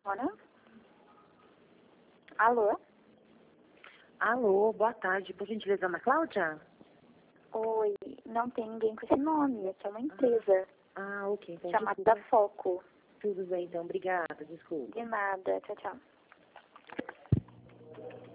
Ana? Alô? Alô, boa tarde. Por gentileza, Ana Cláudia? Oi, não tem ninguém com esse nome. Aqui é uma empresa Ok. Então, chamada desculpa. Foco. Tudo bem, então. Obrigada. Desculpa. De nada. Tchau, tchau.